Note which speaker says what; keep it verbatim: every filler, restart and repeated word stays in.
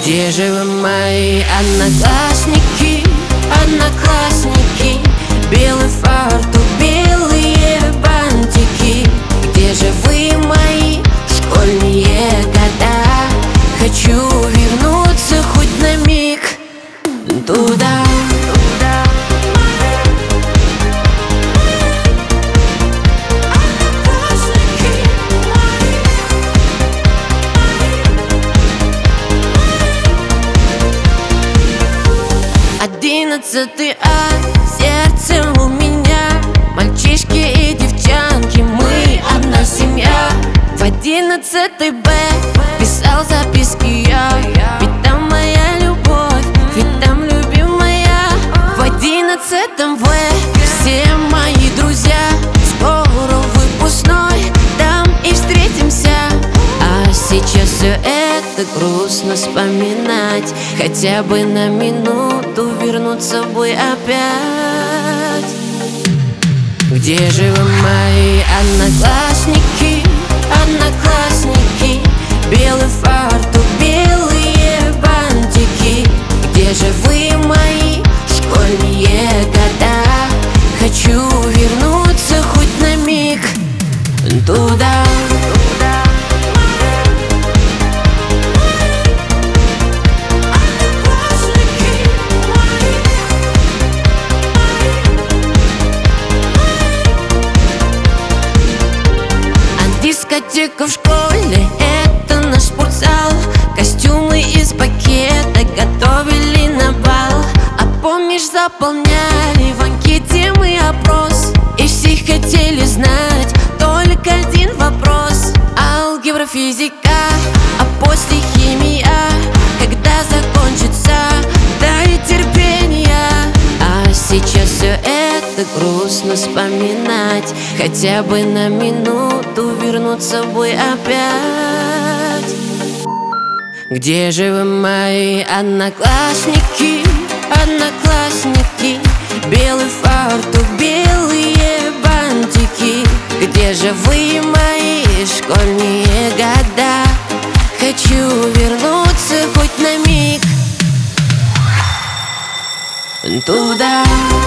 Speaker 1: Где же вы, мои одноклассники, одноклассники? Белый фартук, белые бантики. Где же вы, мои школьные года? Хочу вернуться хоть на миг туда. Одиннадцатый А, сердце у меня, мальчишки и девчонки, мы одна семья. В одиннадцатый Б писал записки я, ведь там моя любовь, ведь там любимая. В одиннадцатом В все мои друзья, скоро выпускной, там и встретимся. А сейчас все это грустно вспоминать, хотя бы на минуту вернуться в бой опять. Где же вы, мои одноклассники, одноклассники? Белый фартук, белые бантики. Где же вы, мои школьные года? Хочу вернуться хоть на миг туда. Дискотека в школе — это наш спортзал. Костюмы из пакета готовили на бал. А помнишь, заполняли в анкете мы опрос, и все хотели знать только один вопрос: алгебра, физика, а после химия. Когда закончится, дай терпения. А сейчас все это грустно вспоминать, хотя бы на минуту вернуться в бой опять. Где же вы, мои одноклассники, одноклассники? Белый фартук, белые бантики. Где же вы, мои школьные года? Хочу вернуться хоть на миг туда.